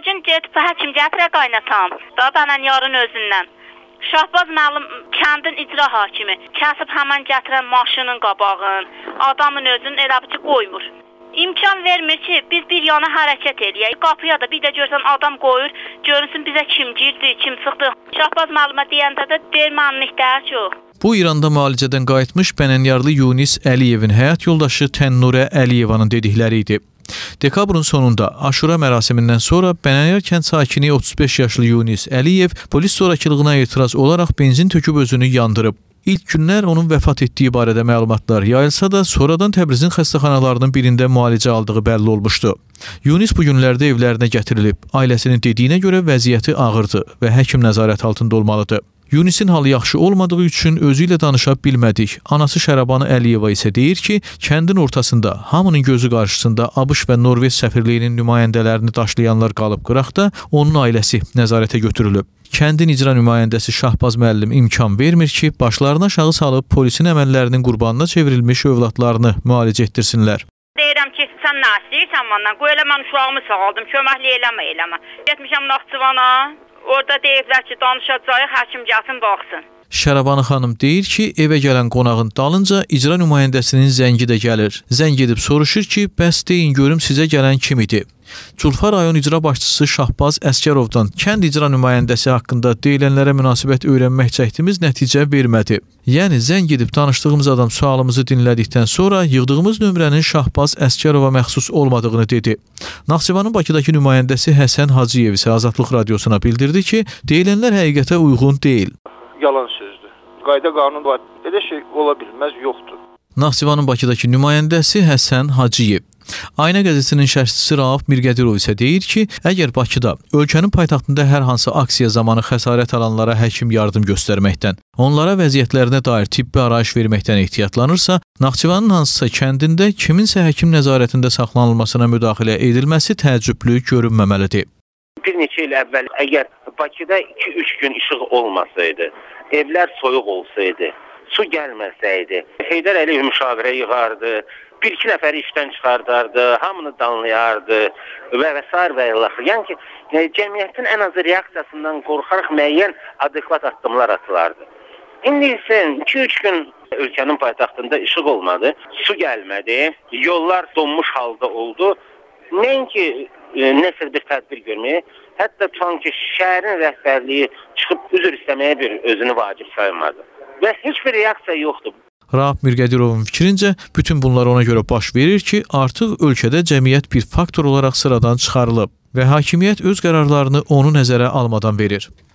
gün gedib həkim gətirə qaynatam. Da Bənənyarın özündən. Şahbaz müəllim kəndin icra hakimi kəsib həmən gətirən maşının qabağın, adamın özünün elə bir qoymur. İmkan vermir ki, biz bir yana hərəkət eləyək. Qapıya da bir də görsən adam qoyur, görünsün bizə kim girdi, kim çıxdı. Şahbaz müəllimə deyəndə də deyirmənlik deyir ki o. Bu İranda müalicədən qayıtmış Bənənyarlı Yunis Əliyevin həyat yoldaşı Tənnurə Əliyevanın dedikləri idi. Dekabrın sonunda aşura mərasimindən sonra Bənənyar kənd sakini 35 yaşlı Yunis Əliyev polis zorakılığına etiraz olaraq benzin töküb özünü yandırıb. İlk günlər onun vəfat etdiyi barədə məlumatlar yayılsa da, sonradan Təbrizin xəstəxanalarının birində müalicə aldığı bəlli olmuşdu. Yunis bu günlərdə evlərinə gətirilib. Ailəsinin dediyinə görə vəziyyəti ağırdır və həkim nəzarət altında olmalıdır. Yunisin halı yaxşı olmadığı üçün özü ilə danışa bilmədik. Anası Şərabanı Əliyeva isə deyir ki, kəndin ortasında, hamının gözü qarşısında ABŞ və Norveç səfirliyinin nümayəndələrini daşlayanlar qalıb qıraqda, onun ailəsi nəzarətə götürülüb. Kəndin icra nümayəndəsi Şahbaz müəllim imkan vermir ki, başlarını aşağı salıb polisin əməllərinin qurbanına çevrilmiş övladlarını müalicə etdirsinlər. Deyirəm ki, sən nə istəyirsən məndən? Qoy elə mən uşağımı sağaldım, köməkli eləmə. Getmişəm Naxçıvana, orada deyiblər ki, danışacaq, həkim gəlsin, baxsın. Şərabanı xanım deyir ki, evə gələn qonağın dalınca icra nümayəndəsinin zəngi də gəlir. Zəng edib soruşur ki, bəs deyin görüm sizə gələn kim idi? Culfa rayon icra başçısı Şahbaz Əskərovdan kənd icra nümayəndəsi haqqında deyilənlərə münasibət öyrənmək çəkdiyimiz nəticə vermədi. Yəni, zəng edib danışdığımız adam sualımızı dinlədikdən sonra yığdığımız nömrənin Şahbaz Əskərova məxsus olmadığını dedi. Naxçıvanın Bakıdakı nümayəndəsi Həsən Hacıyev isə Azadlıq Radiosuna bildirdi ki, deyilənlər həqiqətə uyğun deyil. Yalan sözdür. Qayda qanun var. Elə şey ola bilməz, yoxdur. Naxçıvanın Bakıdakı nümayəndəsi Həsən Hacıyev. Ayna qəzetinin şərhçisi Rauf Mirgədirov isə deyir ki, əgər Bakıda, ölkənin paytaxtında hər hansı aksiya zamanı xəsarət alanlara həkim yardım göstərməkdən, onlara vəziyyətlərinə dair tibbi arayış verməkdən ehtiyatlanırsa, Naxçıvanın hansısa kəndində kiminsə həkim nəzarətində saxlanılmasına müdaxilə edilməsi təəccüblü görünməməlidir. Bir neçə il əvvəl əgər Bakıda 2-3 gün işıq olmasaydı, evlər soyuq olsaydı, su gəlməsəydi, Heydər Əliyev müşavirə yığardı, bir-iki nəfəri işdən çıxardardı, hamını danlayardı və və ilaxır. Yəni ki, cəmiyyətin ən azı reaksiyasından qorxaraq müəyyən adekvat addımlar atılardı. İndi isə 2-3 gün ölkənin paytaxtında işıq olmadı, su gəlmədi, yollar donmuş halda oldu. Nəinki nəsə bir tədbir görməyə, hətta tutan ki, şəhərin rəhbərliyi çıxıb üzr istəməyə bir özünü vacib saymadı. Və heç bir reaksiya yoxdur. Rauf Mirgədirovun fikrincə, bütün bunlar ona görə baş verir ki, artıq ölkədə cəmiyyət bir faktor olaraq sıradan çıxarılıb və hakimiyyət öz qərarlarını onu nəzərə almadan verir.